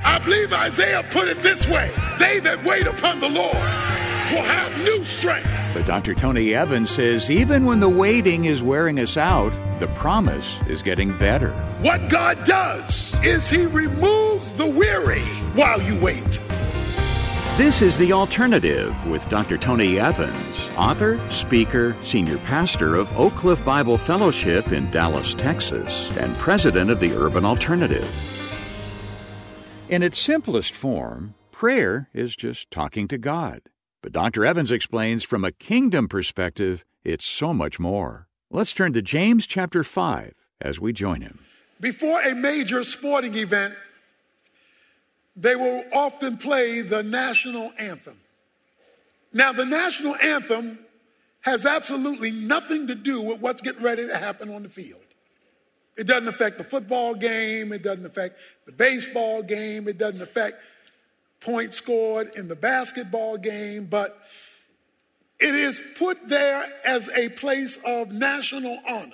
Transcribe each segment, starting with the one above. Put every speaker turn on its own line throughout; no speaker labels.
I believe Isaiah put it this way: they that wait upon the Lord will have new strength.
But Dr. Tony Evans says even when the waiting is wearing us out, the promise is getting better.
What God does is he removes the weary while you wait.
This is The Alternative with Dr. Tony Evans, author, speaker, senior pastor of Oak Cliff Bible Fellowship in Dallas, Texas, and president of the Urban Alternative. In its simplest form, prayer is just talking to God. But Dr. Evans explains from a kingdom perspective, it's so much more. Let's turn to James chapter 5 as we join him.
Before a major sporting event, they will often play the national anthem. Now, the national anthem has absolutely nothing to do with what's getting ready to happen on the field. It doesn't affect the football game. It doesn't affect the baseball game. It doesn't affect points scored in the basketball game. But it is put there as a place of national honor,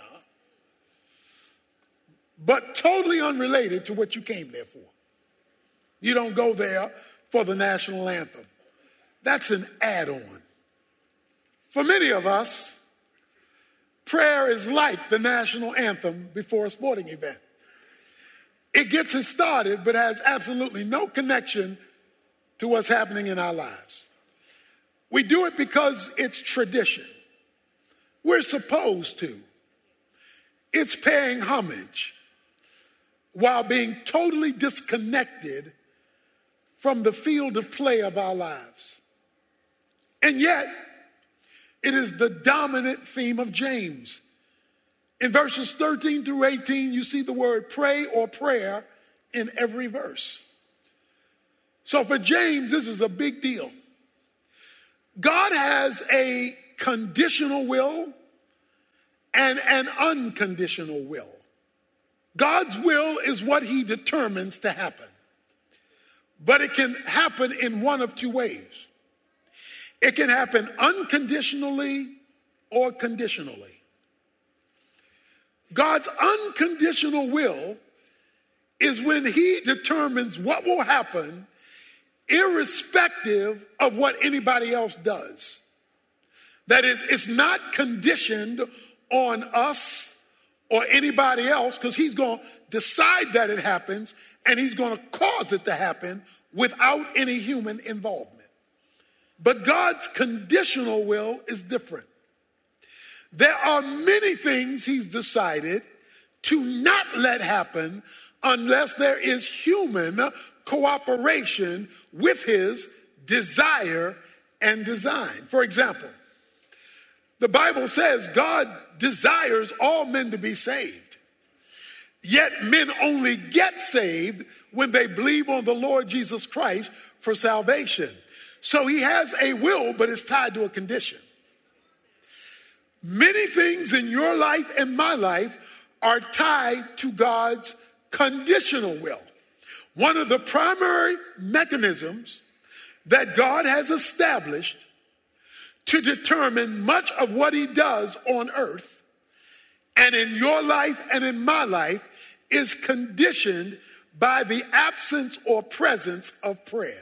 but totally unrelated to what you came there for. You don't go there for the national anthem. That's an add-on. For many of us, prayer is like the national anthem before a sporting event. It gets us started, but has absolutely no connection to what's happening in our lives. We do it because it's tradition. We're supposed to. It's paying homage while being totally disconnected from the field of play of our lives. And yet, it is the dominant theme of James. In verses 13 through 18, you see the word pray or prayer in every verse. So for James, this is a big deal. God has a conditional will and an unconditional will. God's will is what he determines to happen. But it can happen in one of two ways. It can happen unconditionally or conditionally. God's unconditional will is when he determines what will happen irrespective of what anybody else does. That is, it's not conditioned on us or anybody else, because he's going to decide that it happens and he's going to cause it to happen without any human involvement. But God's conditional will is different. There are many things he's decided to not let happen unless there is human cooperation with his desire and design. For example, the Bible says God desires all men to be saved. Yet men only get saved when they believe on the Lord Jesus Christ for salvation. So he has a will, but it's tied to a condition. Many things in your life and my life are tied to God's conditional will. One of the primary mechanisms that God has established to determine much of what he does on earth and in your life and in my life is conditioned by the absence or presence of prayer.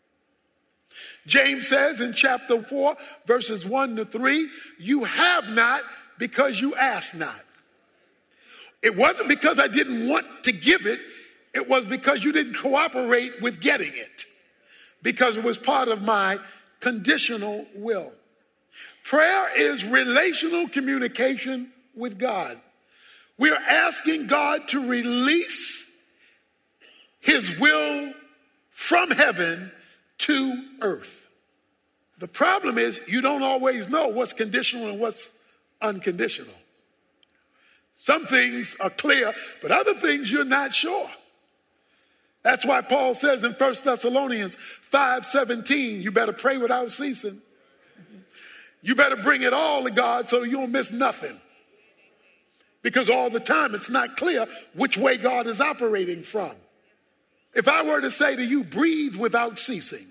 James says in chapter 4, verses 1 to 3, you have not because you ask not. It wasn't because I didn't want to give it. It was because you didn't cooperate with getting it, because it was part of my conditional will. Prayer is relational communication with God. We're asking God to release his will from heaven to earth. The problem is you don't always know what's conditional and what's unconditional. Some things are clear, but other things you're not sure. That's why Paul says in 1 Thessalonians 5:17, you better pray without ceasing. You better bring it all to God so you don't miss nothing. Because all the time it's not clear which way God is operating from. If I were to say to you, breathe without ceasing,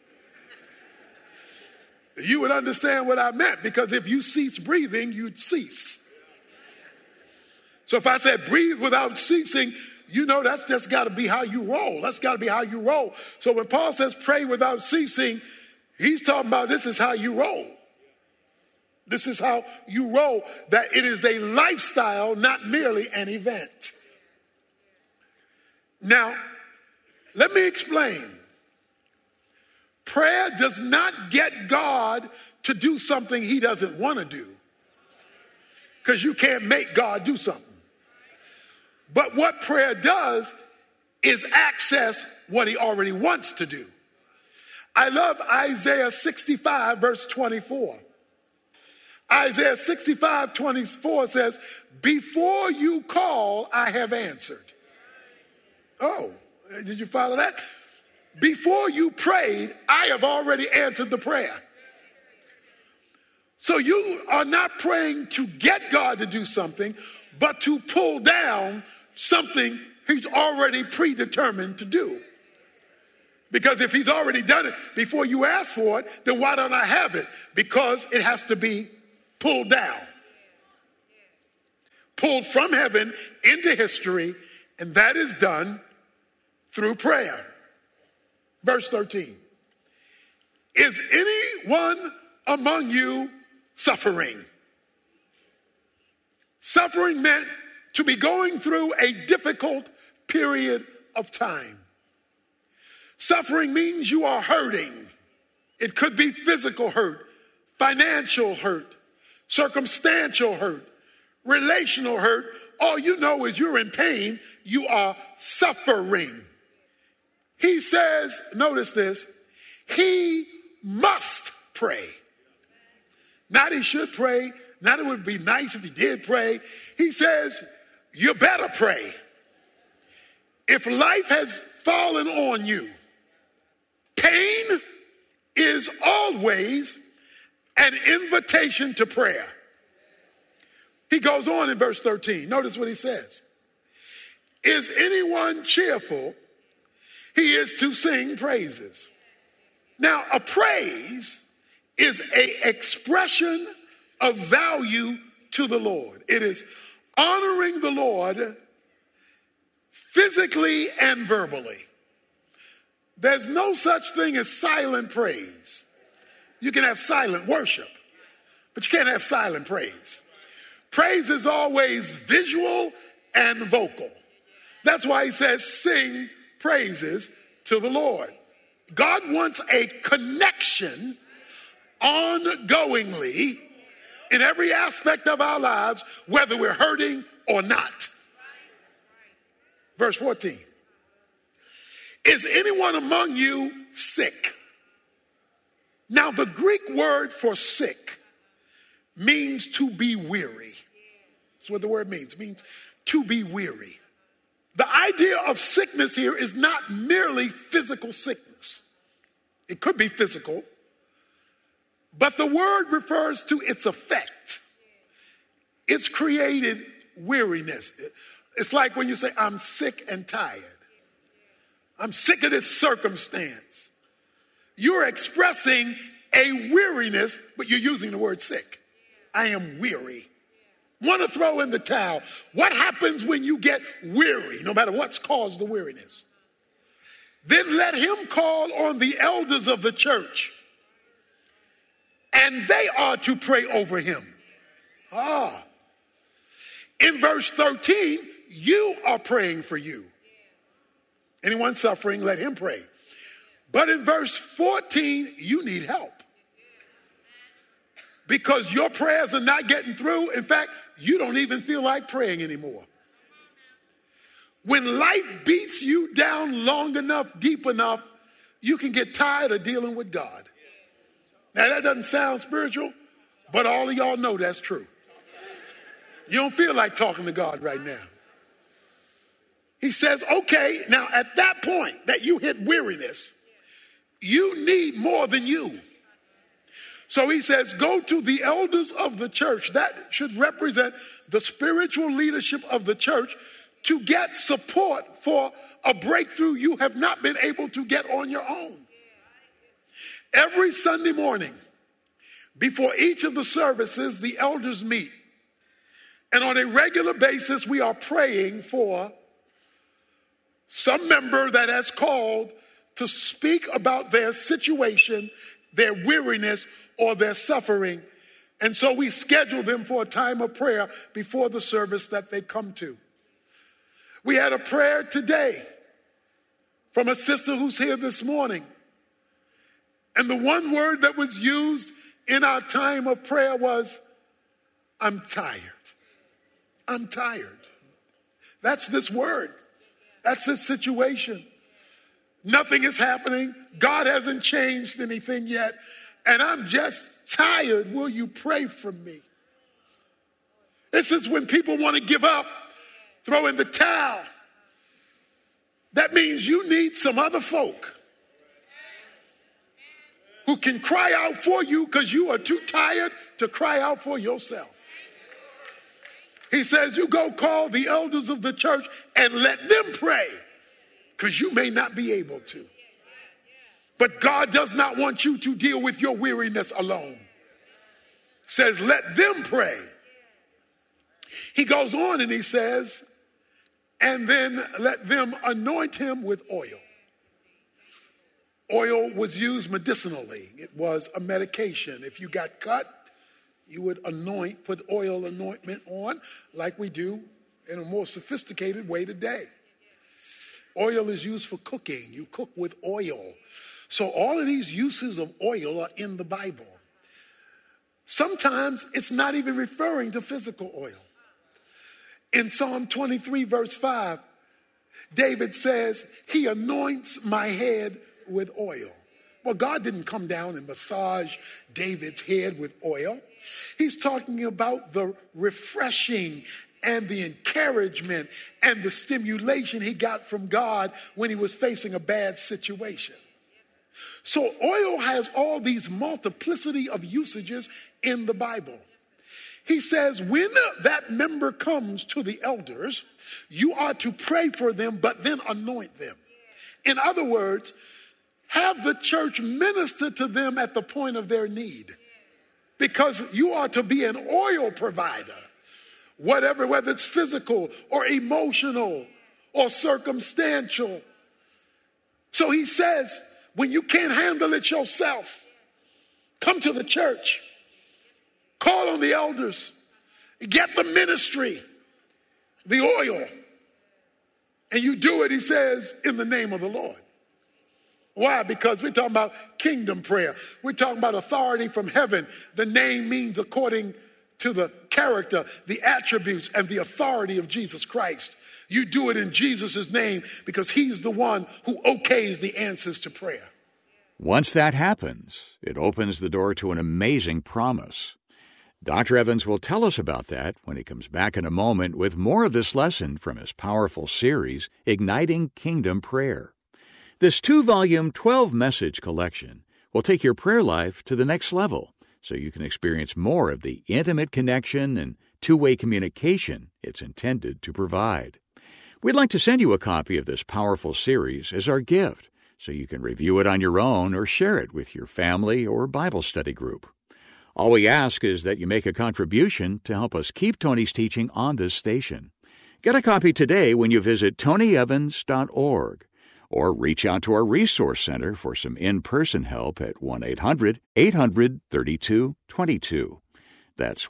you would understand what I meant, because if you cease breathing, you'd cease. So if I said breathe without ceasing, you know that's just got to be how you roll. That's got to be how you roll. So when Paul says pray without ceasing, he's talking about this is how you roll. This is how you roll, that it is a lifestyle, not merely an event. Now, let me explain. Prayer does not get God to do something he doesn't want to do, because you can't make God do something. But what prayer does is access what he already wants to do. I love Isaiah 65, verse 24. Isaiah 65, 24 says, before you call, I have answered. Oh, did you follow that? Before you prayed, I have already answered the prayer. So you are not praying to get God to do something, but to pull down something he's already predetermined to do. Because if he's already done it before you ask for it, then why don't I have it? Because it has to be pulled down. Pulled from heaven into history, and that is done through prayer. Verse 13. Is anyone among you suffering? Suffering meant to be going through a difficult period of time. Suffering means you are hurting. It could be physical hurt, financial hurt, circumstantial hurt, relational hurt. All you know is you're in pain. You are suffering. He says, notice this, he must pray. Not he should pray, not it would be nice if he did pray. He says, you better pray. If life has fallen on you, pain is always an invitation to prayer. He goes on in verse 13. Notice what he says. Is anyone cheerful? He is to sing praises. Now, a praise is an expression of value to the Lord. It is honoring the Lord physically and verbally. There's no such thing as silent praise. You can have silent worship, but you can't have silent praise. Praise is always visual and vocal. That's why he says sing praises to the Lord. God wants a connection ongoingly in every aspect of our lives, whether we're hurting or not. Verse 14. Is anyone among you sick? Now, the Greek word for sick means to be weary. That's what the word means. It means to be weary. The idea of sickness here is not merely physical sickness. It could be physical, but the word refers to its effect. It's created weariness. It's like when you say, I'm sick and tired. I'm sick of this circumstance. You're expressing a weariness, but you're using the word sick. I am weary. Want to throw in the towel. What happens when you get weary, no matter what's caused the weariness? Then let him call on the elders of the church, and they are to pray over him. In verse 13, you are praying for you. Anyone suffering, let him pray. But in verse 14, you need help. Because your prayers are not getting through. In fact, you don't even feel like praying anymore. When life beats you down long enough, deep enough, you can get tired of dealing with God. Now, that doesn't sound spiritual, but all of y'all know that's true. You don't feel like talking to God right now. He says, okay, now at that point that you hit weariness, you need more than you. So he says, go to the elders of the church. That should represent the spiritual leadership of the church to get support for a breakthrough you have not been able to get on your own. Every Sunday morning, before each of the services, the elders meet. And on a regular basis, we are praying for some member that has called to speak about their situation, their weariness, or their suffering. And so we schedule them for a time of prayer before the service that they come to. We had a prayer today from a sister who's here this morning. And the one word that was used in our time of prayer was, I'm tired. I'm tired. That's this word. That's this situation. Nothing is happening. God hasn't changed anything yet. And I'm just tired. Will you pray for me? This is when people want to give up, throw in the towel. That means you need some other folk who can cry out for you because you are too tired to cry out for yourself. He says, you go call the elders of the church and let them pray because you may not be able to. But God does not want you to deal with your weariness alone. Says, let them pray. He goes on and he says, and then let them anoint him with oil. Oil was used medicinally. It was a medication. If you got cut, you would put oil anointment on like we do in a more sophisticated way today. Oil is used for cooking. You cook with oil. So all of these uses of oil are in the Bible. Sometimes it's not even referring to physical oil. In Psalm 23, verse 5, David says, he anoints my head with oil. Well, God didn't come down and massage David's head with oil. He's talking about the refreshing and the encouragement and the stimulation he got from God when he was facing a bad situation. So oil has all these multiplicity of usages in the Bible. He says, when that member comes to the elders, you are to pray for them, but then anoint them. In other words, have the church minister to them at the point of their need. Because you are to be an oil provider. Whether it's physical or emotional or circumstantial. So he says, when you can't handle it yourself, come to the church. Call on the elders. Get the ministry, the oil. And you do it, he says, in the name of the Lord. Why? Because we're talking about kingdom prayer. We're talking about authority from heaven. The name means according to the character, the attributes, and the authority of Jesus Christ. You do it in Jesus' name because he's the one who okays the answers to prayer.
Once that happens, it opens the door to an amazing promise. Dr. Evans will tell us about that when he comes back in a moment with more of this lesson from his powerful series, Igniting Kingdom Prayer. This 2-volume, 12-message collection will take your prayer life to the next level so you can experience more of the intimate connection and two-way communication it's intended to provide. We'd like to send you a copy of this powerful series as our gift so you can review it on your own or share it with your family or Bible study group. All we ask is that you make a contribution to help us keep Tony's teaching on this station. Get a copy today when you visit tonyevans.org or reach out to our Resource Center for some in-person help at 1-800-800-3222. That's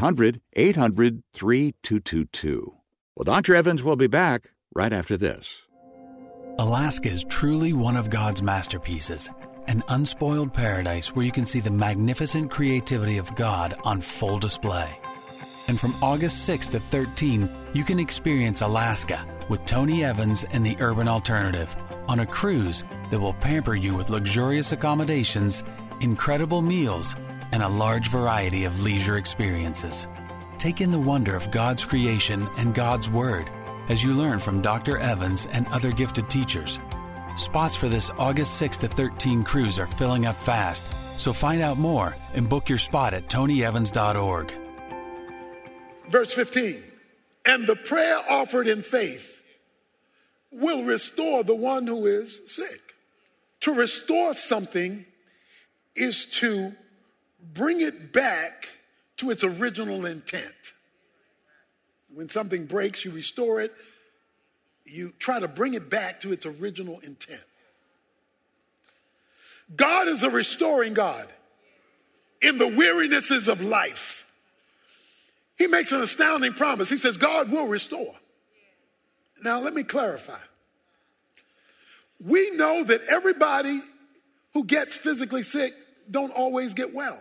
1-800-800-3222. Well, Dr. Evans will be back right after this.
Alaska is truly one of God's masterpieces. An unspoiled paradise where you can see the magnificent creativity of God on full display. And from August 6 to 13, you can experience Alaska with Tony Evans and the Urban Alternative on a cruise that will pamper you with luxurious accommodations, incredible meals, and a large variety of leisure experiences. Take in the wonder of God's creation and God's Word as you learn from Dr. Evans and other gifted teachers. Spots for this August 6 to 13 cruise are filling up fast, so find out more and book your spot at tonyevans.org.
Verse 15, and the prayer offered in faith will restore the one who is sick. To restore something is to bring it back to its original intent. When something breaks, you restore it you try to bring it back to its original intent. God is a restoring God in the wearinesses of life. He makes an astounding promise. He says God will restore. Now, let me clarify. We know that everybody who gets physically sick don't always get well.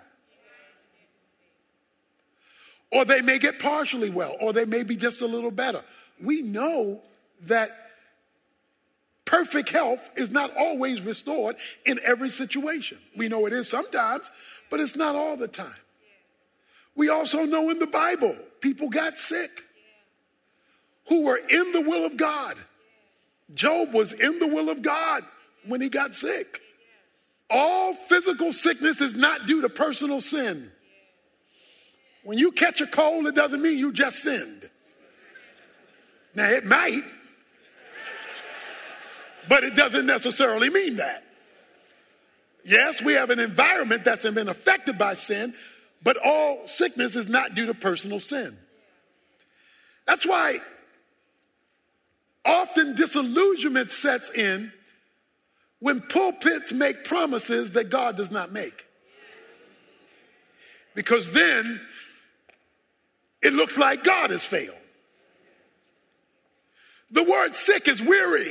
Or they may get partially well, or they may be just a little better. We know that perfect health is not always restored in every situation. We know it is sometimes, but it's not all the time. We also know in the Bible, people got sick who were in the will of God. Job was in the will of God when he got sick. All physical sickness is not due to personal sin. When you catch a cold, it doesn't mean you just sinned. Now, it might, but it doesn't necessarily mean that. Yes, we have an environment that's been affected by sin, but all sickness is not due to personal sin. That's why often disillusionment sets in when pulpits make promises that God does not make. Because then it looks like God has failed. The word sick is weary.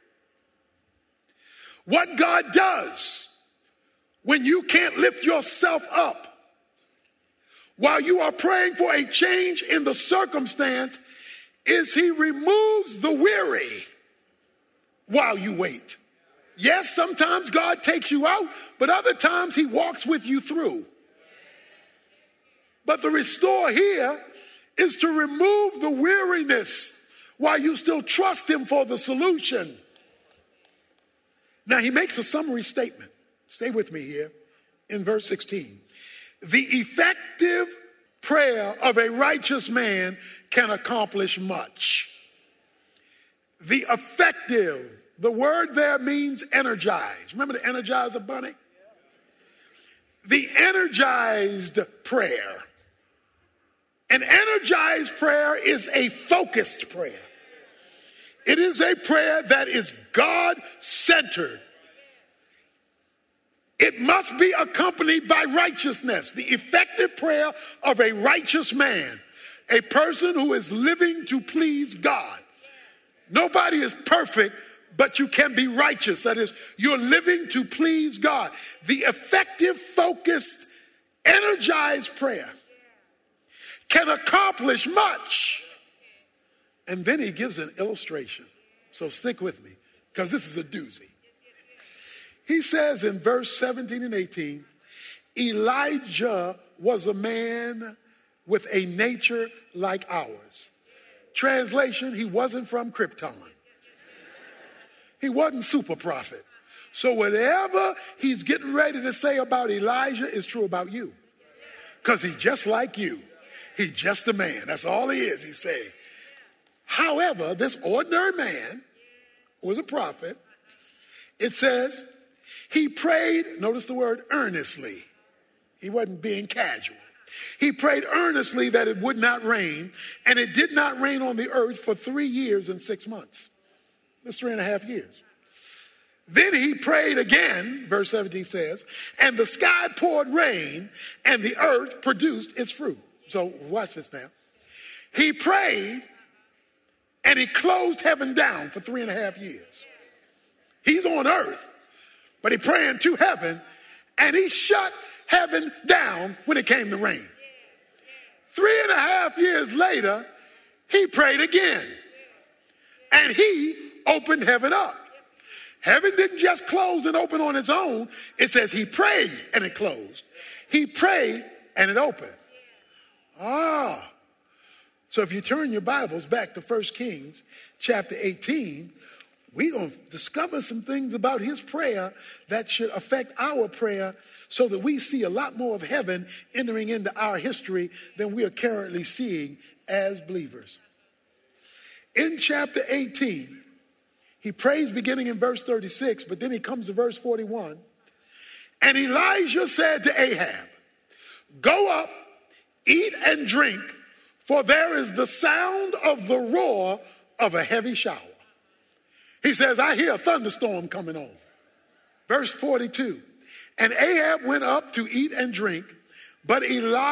What God does when you can't lift yourself up while you are praying for a change in the circumstance is he removes the weary while you wait. Yes, sometimes God takes you out, but other times he walks with you through. But the restore here is to remove the weariness while you still trust him for the solution. Now he makes a summary statement. Stay with me here in verse 16. The effective prayer of a righteous man can accomplish much. The effective, the word there means energize. Remember the Energizer Bunny? The energized prayer. An energized prayer is a focused prayer. It is a prayer that is God-centered. It must be accompanied by righteousness. The effective prayer of a righteous man, a person who is living to please God. Nobody is perfect, but you can be righteous. That is, you're living to please God. The effective, focused, energized prayer can accomplish much. And then he gives an illustration. So stick with me, because this is a doozy. He says in verse 17 and 18, Elijah was a man with a nature like ours. Translation, he wasn't from Krypton. He wasn't super prophet. So whatever he's getting ready to say about Elijah is true about you. Because he's just like you. He's just a man. That's all he is, he's saying. However, this ordinary man was a prophet. It says he prayed, notice the word earnestly. He wasn't being casual. He prayed earnestly that it would not rain, and it did not rain on the earth for 3 years and 6 months. That's 3.5 years. Then he prayed again, verse 17 says, and the sky poured rain, and the earth produced its fruit. So watch this now. He prayed, and he closed heaven down for 3.5 years. He's on earth, but he's praying to heaven, and he shut heaven down when it came to rain. 3.5 years later, he prayed again, and he opened heaven up. Heaven didn't just close and open on its own. It says he prayed and it closed. He prayed and it opened. So if you turn your Bibles back to 1 Kings chapter 18, we're going to discover some things about his prayer that should affect our prayer so that we see a lot more of heaven entering into our history than we are currently seeing as believers. In chapter 18, he prays beginning in verse 36, but then he comes to verse 41. And Elijah said to Ahab, go up, eat and drink, for there is the sound of the roar of a heavy shower. He says, I hear a thunderstorm coming on. Verse 42, and Ahab went up to eat and drink, but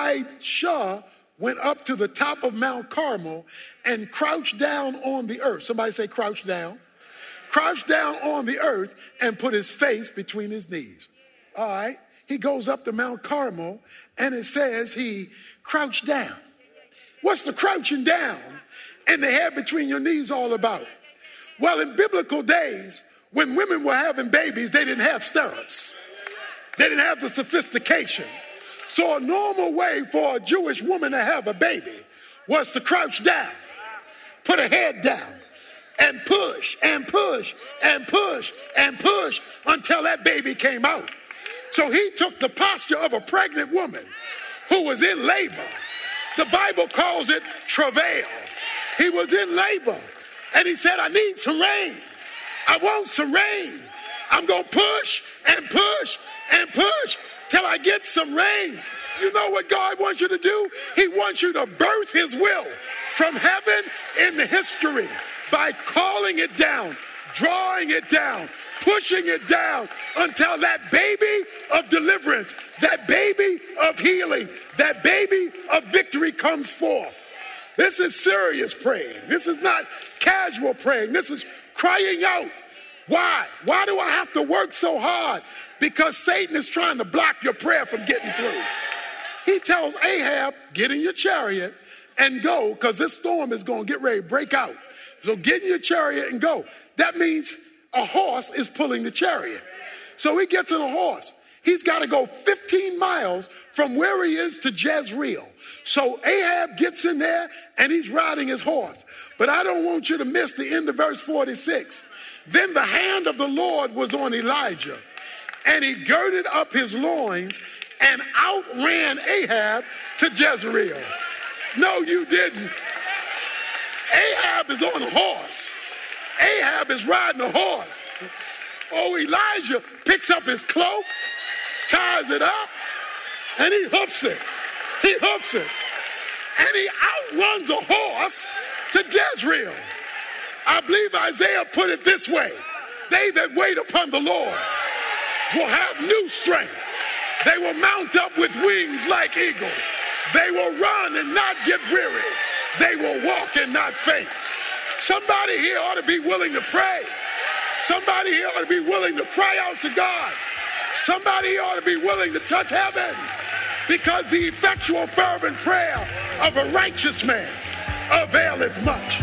Elisha went up to the top of Mount Carmel and crouched down on the earth. Somebody say crouch down. Crouched down on the earth and put his face between his knees. All right. He goes up to Mount Carmel and it says he crouched down. What's the crouching down and the hair between your knees all about? Well, in biblical days, when women were having babies, they didn't have stirrups. They didn't have the sophistication. So a normal way for a Jewish woman to have a baby was to crouch down, put her head down, and push and push and push and push until that baby came out. So he took the posture of a pregnant woman who was in labor. The Bible calls it travail. He was in labor and he said, I need some rain. I want some rain. I'm going to push and push and push till I get some rain. You know what God wants you to do? He wants you to birth his will from heaven into history by calling it down, drawing it down, pushing it down until that baby of deliverance, that baby of healing, that baby of victory comes forth. This is serious praying. This is not casual praying. This is crying out. Why? Why do I have to work so hard? Because Satan is trying to block your prayer from getting through. He tells Ahab, get in your chariot and go, because this storm is going to get ready to break out. So get in your chariot and go. That means a horse is pulling the chariot. So he gets in a horse. He's got to go 15 miles from where he is to Jezreel. So Ahab gets in there and he's riding his horse. But I don't want you to miss the end of verse 46. Then the hand of the Lord was on Elijah, and he girded up his loins and outran Ahab to Jezreel. No, you didn't. Ahab is on a horse. Ahab is riding a horse. Oh, Elijah picks up his cloak, ties it up, and he hoofs it. He hoofs it. And he outruns a horse to Jezreel. I believe Isaiah put it this way. They that wait upon the Lord will have new strength. They will mount up with wings like eagles. They will run and not get weary. They will walk and not faint. Somebody here ought to be willing to pray. Somebody here ought to be willing to cry out to God. Somebody here ought to be willing to touch heaven, because the effectual fervent prayer of a righteous man availeth much.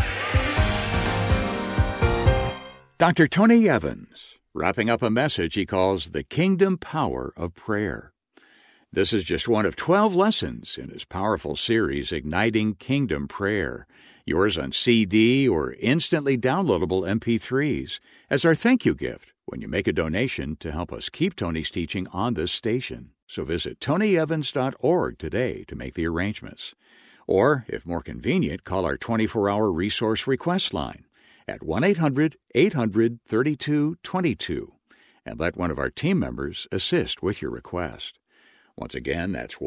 Dr. Tony Evans, wrapping up a message he calls The Kingdom Power of Prayer. This is just one of 12 lessons in his powerful series, Igniting Kingdom Prayer, yours on CD or instantly downloadable MP3s, as our thank you gift when you make a donation to help us keep Tony's teaching on this station. So visit tonyevans.org today to make the arrangements. Or, if more convenient, call our 24-hour resource request line at 1-800-800-3222 and let one of our team members assist with your request. Once again, that's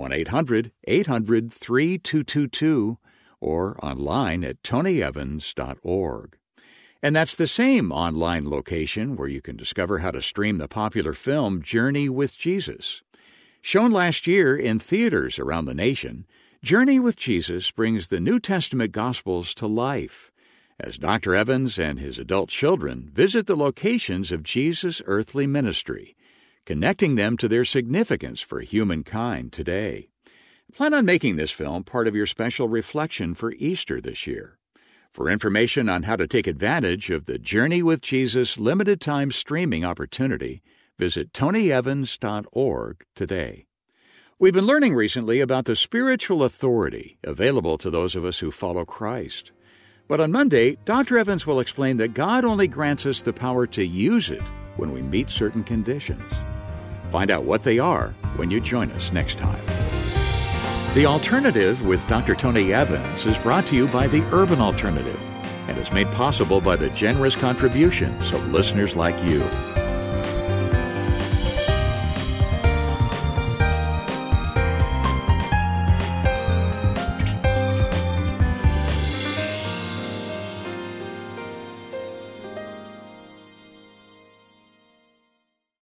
1-800-800-3222 or online at tonyevans.org. And that's the same online location where you can discover how to stream the popular film Journey with Jesus. Shown last year in theaters around the nation, Journey with Jesus brings the New Testament Gospels to life as Dr. Evans and his adult children visit the locations of Jesus' earthly ministry, connecting them to their significance for humankind today. Plan on making this film part of your special reflection for Easter this year. For information on how to take advantage of the Journey with Jesus limited-time streaming opportunity, visit tonyevans.org today. We've been learning recently about the spiritual authority available to those of us who follow Christ. But on Monday, Dr. Evans will explain that God only grants us the power to use it when we meet certain conditions. Find out what they are when you join us next time. The Alternative with Dr. Tony Evans is brought to you by the Urban Alternative and is made possible by the generous contributions of listeners like you.